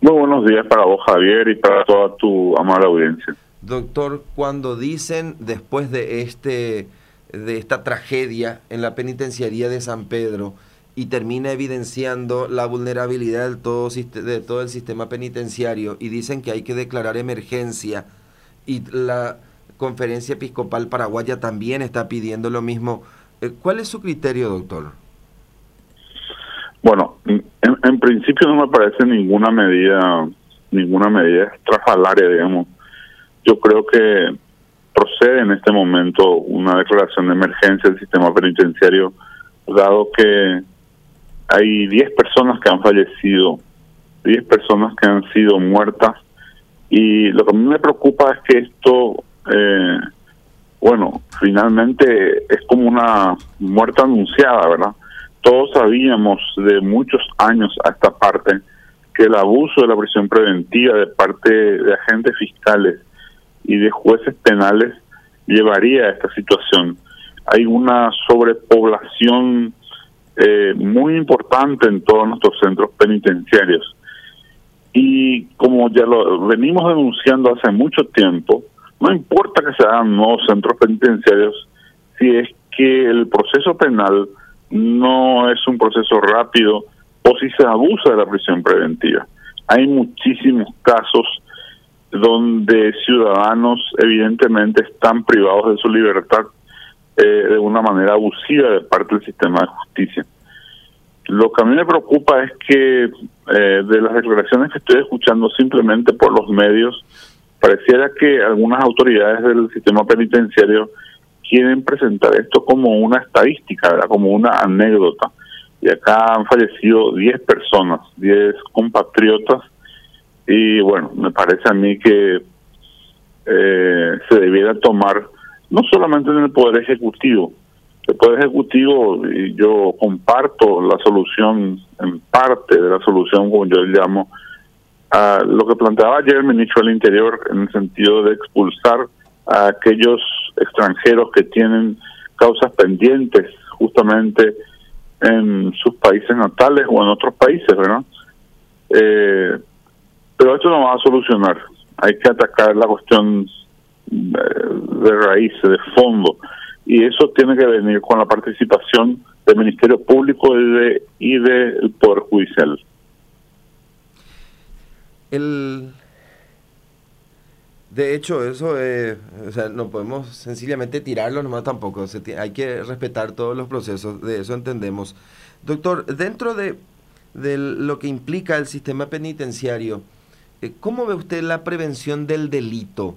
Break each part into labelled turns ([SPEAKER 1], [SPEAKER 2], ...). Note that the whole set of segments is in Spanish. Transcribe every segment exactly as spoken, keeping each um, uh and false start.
[SPEAKER 1] Muy buenos días para vos, Javier, y para toda tu amable audiencia.
[SPEAKER 2] Doctor, cuando dicen después de este de esta tragedia en la penitenciaría de San Pedro y termina evidenciando la vulnerabilidad del todo, de todo el sistema penitenciario y dicen que hay que declarar emergencia y la Conferencia Episcopal Paraguaya también está pidiendo lo mismo, ¿cuál es su criterio, doctor?
[SPEAKER 1] Bueno, en, en principio no me parece ninguna medida, ninguna medida estrafalaria, digamos. Yo creo que procede en este momento una declaración de emergencia del sistema penitenciario, dado que hay diez personas que han fallecido, diez personas que han sido muertas, y lo que a mí me preocupa es que esto, eh, bueno, finalmente es como una muerte anunciada, ¿verdad? Todos sabíamos de muchos años a esta parte que el abuso de la prisión preventiva de parte de agentes fiscales y de jueces penales llevaría a esta situación. Hay una sobrepoblación eh, muy importante en todos nuestros centros penitenciarios. Y como ya lo venimos denunciando hace mucho tiempo, no importa que se hagan nuevos centros penitenciarios si es que el proceso penal no es un proceso rápido o si se abusa de la prisión preventiva. Hay muchísimos casos donde ciudadanos evidentemente están privados de su libertad eh, de una manera abusiva de parte del sistema de justicia. Lo que a mí me preocupa es que eh, de las declaraciones que estoy escuchando simplemente por los medios, pareciera que algunas autoridades del sistema penitenciario quieren presentar esto como una estadística, ¿verdad? Como una anécdota. Y acá han fallecido diez personas, diez compatriotas, y bueno, me parece a mí que eh, se debiera tomar, no solamente en el Poder Ejecutivo. El Poder Ejecutivo, y yo comparto la solución, en parte de la solución, como yo le llamo, a lo que planteaba ayer el ministro del Interior, en el sentido de expulsar a aquellos extranjeros que tienen causas pendientes justamente en sus países natales o en otros países, ¿verdad? Eh, pero esto no va a solucionar. Hay que atacar la cuestión de, de raíz, de fondo, y eso tiene que venir con la participación del Ministerio Público y de y del Poder Judicial.
[SPEAKER 2] El De hecho, eso, eh, o sea, no podemos sencillamente tirarlo nomás tampoco. Se hay que respetar todos los procesos, de eso entendemos. Doctor, dentro de, de lo que implica el sistema penitenciario, eh, ¿cómo ve usted la prevención del delito?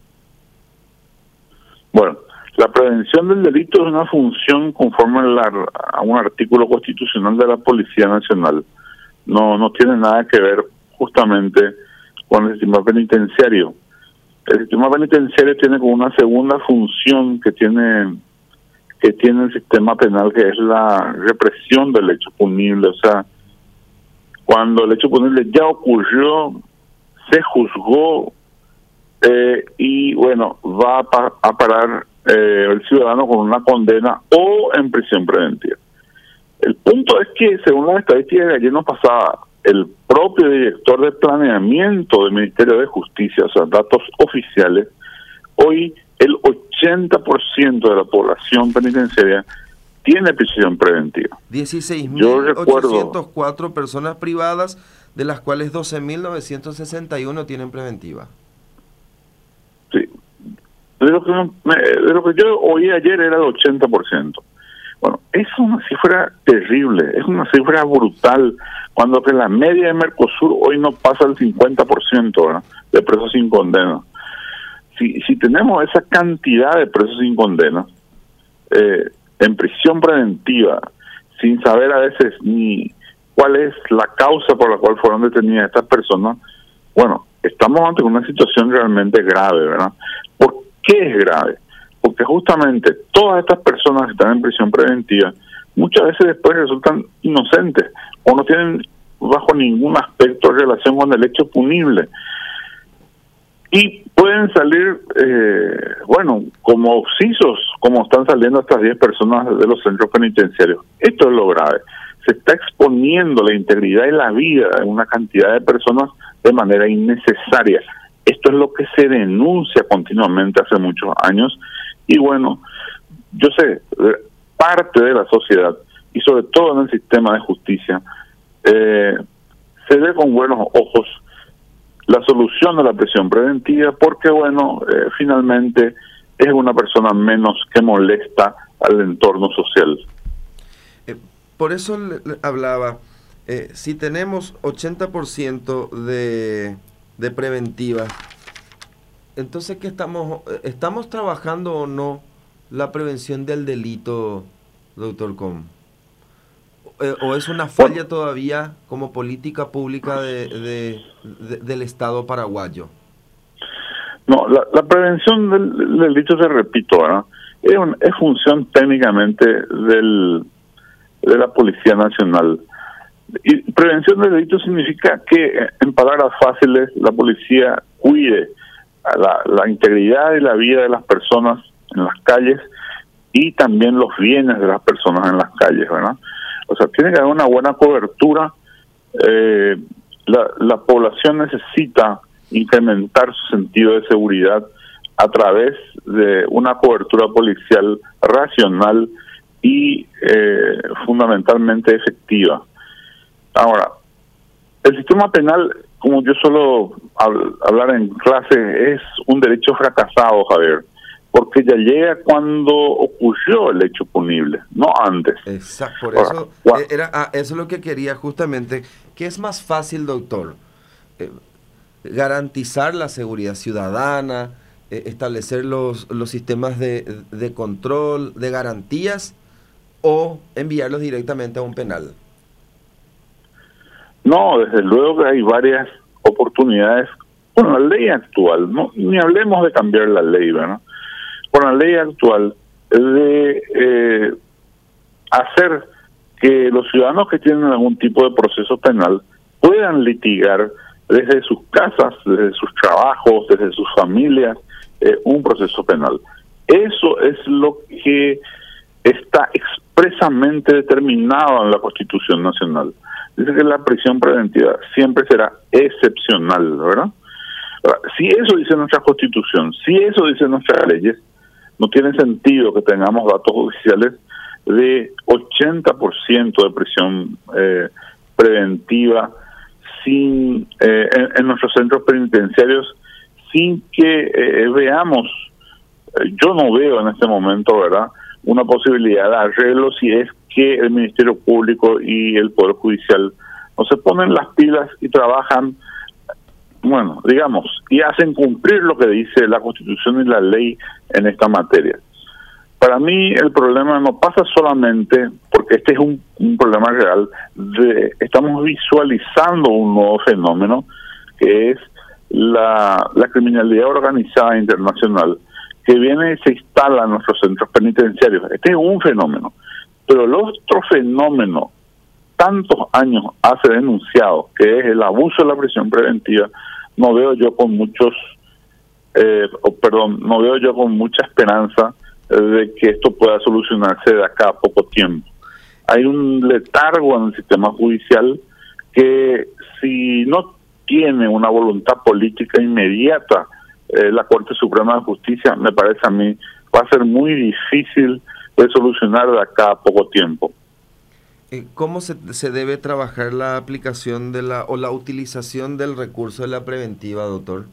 [SPEAKER 1] Bueno, la prevención del delito es una función conforme a, la, a un artículo constitucional de la Policía Nacional. No, no tiene nada que ver justamente con el sistema penitenciario. El sistema penitenciario tiene como una segunda función que tiene que tiene el sistema penal, que es la represión del hecho punible. O sea, cuando el hecho punible ya ocurrió, se juzgó eh, y bueno, va a, pa a parar eh, el ciudadano con una condena o en prisión preventiva. El punto es que, según las estadísticas de ayer no pasaba, el propio director de planeamiento del Ministerio de Justicia, o sea, datos oficiales, hoy el ochenta por ciento de la población penitenciaria tiene prisión preventiva.
[SPEAKER 2] dieciséis mil ochocientas cuatro personas privadas, de las cuales doce mil novecientos sesenta y uno tienen preventiva.
[SPEAKER 1] Sí. De lo que, de lo que yo oí ayer era el ochenta por ciento. Bueno, es una cifra terrible, es una cifra brutal, cuando que la media de Mercosur hoy no pasa el cincuenta por ciento, ¿verdad?, de presos sin condena. Si, si tenemos esa cantidad de presos sin condena, eh, en prisión preventiva, sin saber a veces ni cuál es la causa por la cual fueron detenidas estas personas, bueno, estamos ante una situación realmente grave, ¿verdad? ¿Por qué es grave? Porque justamente todas estas personas que están en prisión preventiva muchas veces después resultan inocentes o no tienen bajo ningún aspecto relación con el hecho punible. Y pueden salir, eh, bueno, como obsisos, como están saliendo estas diez personas de los centros penitenciarios. Esto es lo grave. se está exponiendo la integridad y la vida de una cantidad de personas de manera innecesaria. Esto es lo que se denuncia continuamente hace muchos años y bueno, yo sé, parte de la sociedad y sobre todo en el sistema de justicia eh, se ve con buenos ojos la solución de la prisión preventiva porque bueno, eh, finalmente es una persona menos que molesta al entorno social.
[SPEAKER 2] Eh, por eso le, le hablaba, eh, si tenemos ochenta por ciento de, de preventiva, entonces ¿qué estamos, estamos trabajando o no la prevención del delito, doctor Com? Eh, ¿O es una falla bueno, todavía como política pública de, de, de, del Estado paraguayo?
[SPEAKER 1] No, la, la prevención del, del delito, te repito, ¿verdad? Es, un, es función técnicamente del, de la Policía Nacional. Y prevención del delito significa que, en palabras fáciles, la policía cuide la, la integridad y la vida de las personas en las calles y también los bienes de las personas en las calles, ¿verdad? O sea, tiene que haber una buena cobertura. Eh, la, la población necesita incrementar su sentido de seguridad a través de una cobertura policial racional y eh, fundamentalmente efectiva. Ahora, el sistema penal, como yo suelo hab- hablar en clase, es un derecho fracasado, Javier, porque ya llega cuando ocurrió el hecho punible, no antes.
[SPEAKER 2] Exacto, por eso Ahora, era ah, eso es lo que quería justamente, que es más fácil, doctor, eh, garantizar la seguridad ciudadana, eh, establecer los, los sistemas de, de control, de garantías, o enviarlos directamente a un penal.
[SPEAKER 1] No, desde luego que hay varias oportunidades con la ley actual, no ni hablemos de cambiar la ley, ¿verdad? Con la ley actual de eh, hacer que los ciudadanos que tienen algún tipo de proceso penal puedan litigar desde sus casas, desde sus trabajos, desde sus familias, eh, un proceso penal. Eso es lo que está expresamente determinado en la Constitución Nacional. Dice que la prisión preventiva siempre será excepcional, ¿verdad? Si eso dice nuestra Constitución, si eso dice nuestras leyes, no tiene sentido que tengamos datos judiciales de ochenta por ciento de prisión eh, preventiva sin eh, en, en nuestros centros penitenciarios, sin que eh, veamos, eh, yo no veo en este momento, ¿verdad?, una posibilidad de arreglo si es que el Ministerio Público y el Poder Judicial no se ponen las pilas y trabajan, bueno, digamos, y hacen cumplir lo que dice la Constitución y la ley en esta materia. Para mí el problema no pasa solamente, porque este es un, un problema real, de estamos visualizando un nuevo fenómeno que es la, la criminalidad organizada internacional, que viene y se instala en nuestros centros penitenciarios. Este es un fenómeno, pero el otro fenómeno, tantos años hace denunciado, que es el abuso de la prisión preventiva, no veo yo con muchos, eh, oh, perdón, no veo yo con mucha esperanza eh, de que esto pueda solucionarse de acá a poco tiempo. Hay un letargo en el sistema judicial que, si no tiene una voluntad política inmediata, eh, la Corte Suprema de Justicia, me parece a mí, va a ser muy difícil de solucionar de acá a poco tiempo.
[SPEAKER 2] ¿Cómo se, se debe trabajar la aplicación de la o la utilización del recurso de la preventiva, doctor?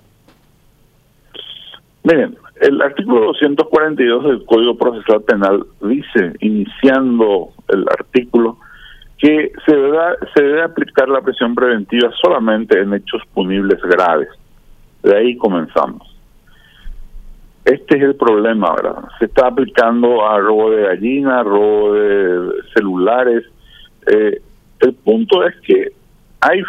[SPEAKER 1] Miren, el artículo doscientos cuarenta y dos del Código Procesal Penal dice, iniciando el artículo, que se debe, se debe aplicar la prisión preventiva solamente en hechos punibles graves. De ahí comenzamos. Este es el problema, ¿verdad? Se está aplicando a robo de gallina, robo de celulares. Eh, el punto es que hay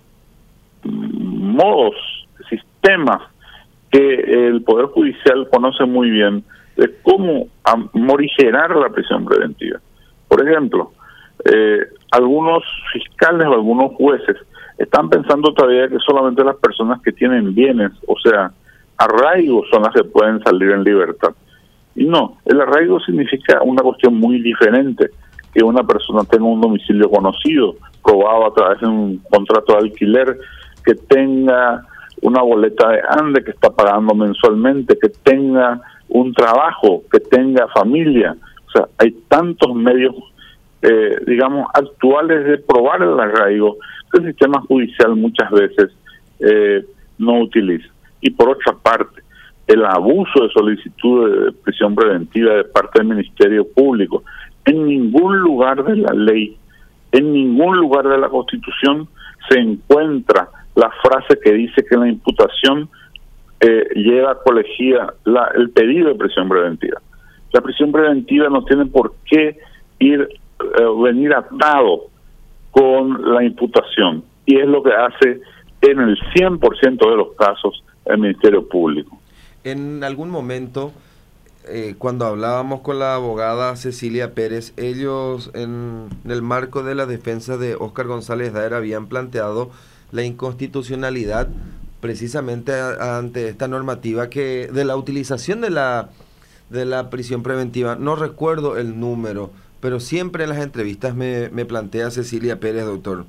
[SPEAKER 1] modos, sistemas que el Poder Judicial conoce muy bien de cómo morigerar la prisión preventiva. Por ejemplo, eh, algunos fiscales o algunos jueces están pensando todavía que solamente las personas que tienen bienes, o sea, arraigos, son las que pueden salir en libertad. Y no, el arraigo significa una cuestión muy diferente. que una persona tenga un domicilio conocido, probado a través de un contrato de alquiler, que tenga una boleta de ANDE que está pagando mensualmente, que tenga un trabajo, que tenga familia. O sea, hay tantos medios, eh, digamos, actuales de probar el arraigo que el sistema judicial muchas veces eh, no utiliza. Y por otra parte, el abuso de solicitud de prisión preventiva de parte del Ministerio Público. En ningún lugar de la ley, en ningún lugar de la Constitución se encuentra la frase que dice que la imputación eh, lleva colegida la, el pedido de prisión preventiva. La prisión preventiva no tiene por qué ir eh, venir atado con la imputación, y es lo que hace en el cien por ciento de los casos el Ministerio Público.
[SPEAKER 2] En algún momento, eh, cuando hablábamos con la abogada Cecilia Pérez, ellos en, en el marco de la defensa de Óscar González Daer habían planteado la inconstitucionalidad precisamente a, ante esta normativa que de la utilización de la de la prisión preventiva. No recuerdo el número, pero siempre en las entrevistas me, me plantea Cecilia Pérez, doctor.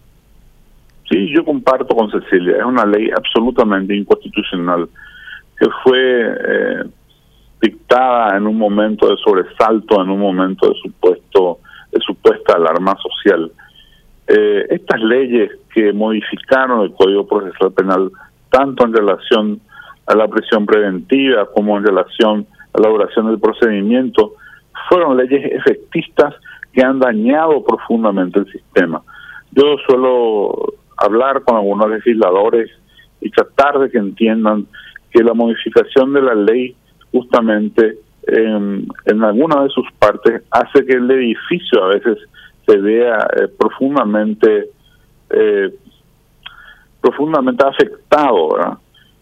[SPEAKER 1] Sí, yo comparto con Cecilia, es una ley absolutamente inconstitucional que fue eh, dictada en un momento de sobresalto, en un momento de supuesto de supuesta alarma social. Eh, estas leyes que modificaron el Código Procesal Penal, tanto en relación a la prisión preventiva como en relación a la duración del procedimiento, fueron leyes efectistas que han dañado profundamente el sistema. Yo suelo hablar con algunos legisladores y tratar de que entiendan que la modificación de la ley justamente en, en alguna de sus partes hace que el edificio a veces se vea eh, profundamente eh, profundamente afectado, ¿verdad?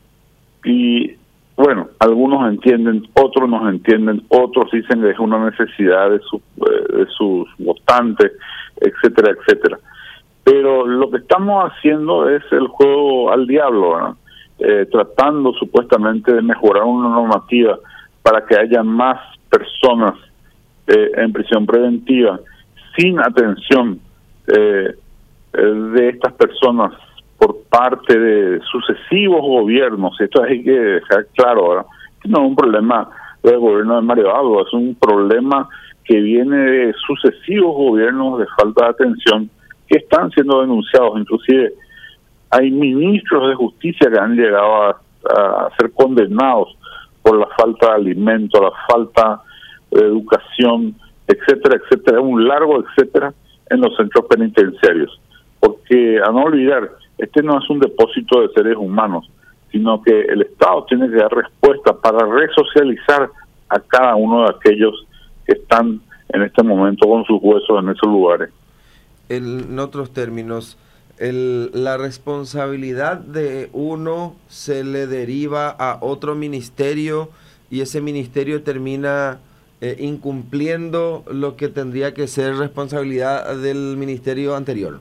[SPEAKER 1] Y bueno, algunos entienden, otros no entienden, otros dicen que es una necesidad de, su, eh, de sus votantes, etcétera, etcétera. Pero lo que estamos haciendo es el juego al diablo, ¿verdad? Eh, tratando supuestamente de mejorar una normativa para que haya más personas eh, en prisión preventiva sin atención eh, de estas personas por parte de sucesivos gobiernos. Esto hay que dejar claro, ¿verdad? Que no es un problema del gobierno de Mario Alba, es un problema que viene de sucesivos gobiernos de falta de atención que están siendo denunciados. Inclusive hay ministros de justicia que han llegado a, a ser condenados por la falta de alimento, la falta de educación, etcétera, etcétera, un largo etcétera en los centros penitenciarios. Porque, a no olvidar, este no es un depósito de seres humanos, sino que el Estado tiene que dar respuesta para resocializar a cada uno de aquellos que están en este momento con sus huesos en esos lugares.
[SPEAKER 2] El, en otros términos, el, la responsabilidad de uno se le deriva a otro ministerio y ese ministerio termina eh, incumpliendo lo que tendría que ser responsabilidad del ministerio anterior.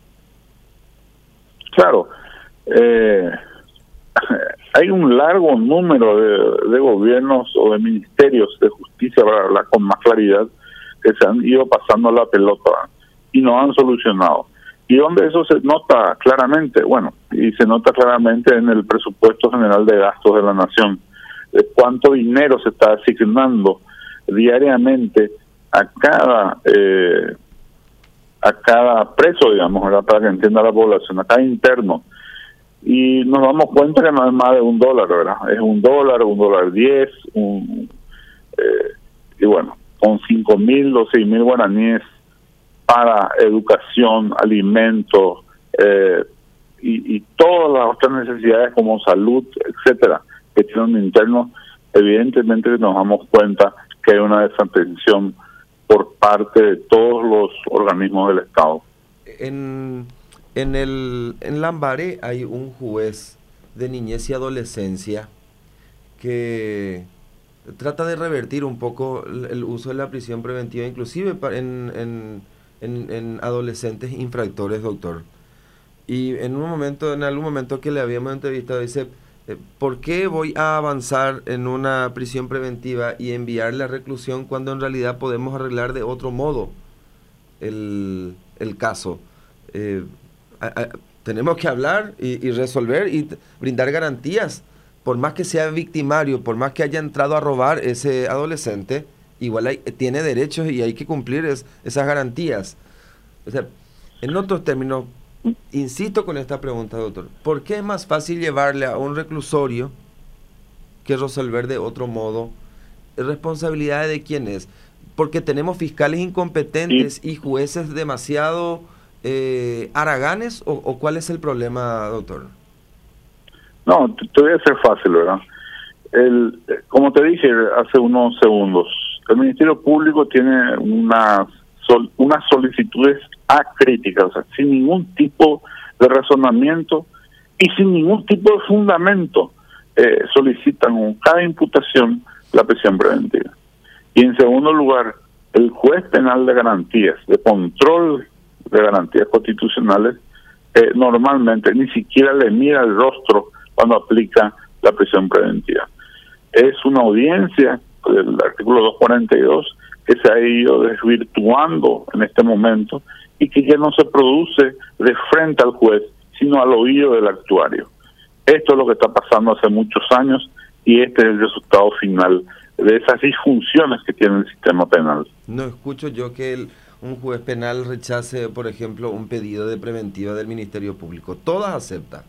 [SPEAKER 1] Claro, eh, hay un largo número de, de gobiernos o de ministerios de justicia, para hablar con más claridad, que se han ido pasando la pelota y no han solucionado. ¿Y dónde eso se nota claramente? Bueno, y se nota claramente en el presupuesto general de gastos de la nación, de cuánto dinero se está asignando diariamente a cada eh, a cada preso, digamos, ¿verdad? Para que entienda la población, a cada interno. Y nos damos cuenta que no es más de un dólar, ¿verdad? Es un dólar, un dólar diez, un, eh, y bueno, con cinco mil o seis mil guaraníes para educación, alimentos, eh, y, y todas las otras necesidades como salud, etcétera, que tiene un interno, evidentemente nos damos cuenta que hay una desatención por parte de todos los organismos del Estado.
[SPEAKER 2] En, en, el, en Lambaré hay un juez de niñez y adolescencia que trata de revertir un poco el, el uso de la prisión preventiva, inclusive en, en, en, en adolescentes infractores, doctor. Y en un momento, en algún momento que le habíamos entrevistado, dice, ¿por qué voy a avanzar en una prisión preventiva y enviarle a reclusión cuando en realidad podemos arreglar de otro modo el, el caso. Eh, a, a, tenemos que hablar y, y resolver y brindar garantías. Por más que sea victimario, por más que haya entrado a robar ese adolescente, igual hay, tiene derechos y hay que cumplir es, esas garantías. O sea, en otros términos, insisto con esta pregunta, doctor. ¿Por qué es más fácil llevarle a un reclusorio que resolver de otro modo? ¿Responsabilidad de quién es? Porque tenemos fiscales incompetentes y jueces demasiado eh, haraganes, o, o ¿cuál es el problema, doctor?
[SPEAKER 1] No, te, te voy a hacer fácil, ¿verdad? El, como te dije hace unos segundos, el Ministerio Público tiene unas, sol, unas solicitudes acríticas, o sea, sin ningún tipo de razonamiento y sin ningún tipo de fundamento, eh, solicitan con cada imputación la prisión preventiva. Y en segundo lugar, el juez penal de garantías, de control de garantías constitucionales, eh, normalmente ni siquiera le mira el rostro cuando aplica la prisión preventiva. Es una audiencia del artículo doscientos cuarenta y dos que se ha ido desvirtuando en este momento y que ya no se produce de frente al juez, sino al oído del actuario. Esto es lo que está pasando hace muchos años y este es el resultado final de esas disfunciones que tiene el sistema penal.
[SPEAKER 2] No escucho yo que el, un juez penal rechace, por ejemplo, un pedido de preventiva del Ministerio Público. Todas aceptan.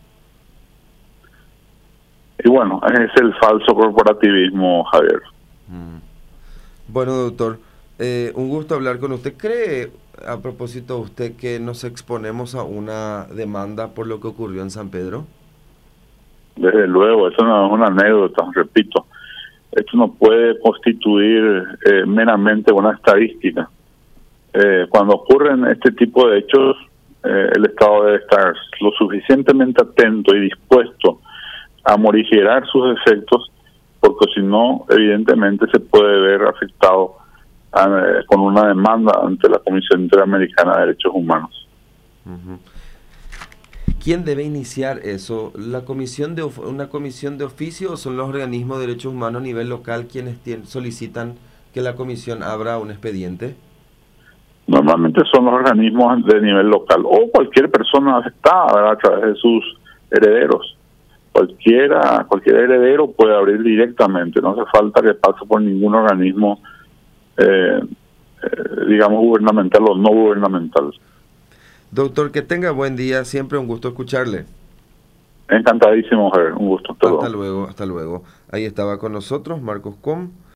[SPEAKER 1] Y bueno, es el falso corporativismo, Javier.
[SPEAKER 2] Mm. Bueno, doctor, eh, un gusto hablar con usted. ¿Cree, a propósito de usted, que nos exponemos a una demanda por lo que ocurrió en San Pedro?
[SPEAKER 1] Desde luego, eso no es una anécdota, repito. Esto no puede constituir eh, meramente una estadística. Eh, cuando ocurren este tipo de hechos, eh, el Estado debe estar lo suficientemente atento y dispuesto a morigerar sus efectos, porque si no, evidentemente se puede ver afectado eh, con una demanda ante la Comisión Interamericana de Derechos Humanos.
[SPEAKER 2] Uh-huh. ¿Quién debe iniciar eso? ¿La comisión de una comisión de oficio o son los organismos de derechos humanos a nivel local quienes tienen, solicitan que la comisión abra un expediente?
[SPEAKER 1] Normalmente son los organismos de nivel local o cualquier persona afectada, ¿verdad?, a través de sus herederos. Cualquiera, cualquier heredero puede abrir directamente, no hace falta que pase por ningún organismo, eh, eh, digamos, gubernamental o no gubernamental.
[SPEAKER 2] Doctor, que tenga buen día, siempre un gusto escucharle.
[SPEAKER 1] Encantadísimo, Javier, un gusto.
[SPEAKER 2] Hasta luego, hasta luego. Ahí estaba con nosotros Marcos Com.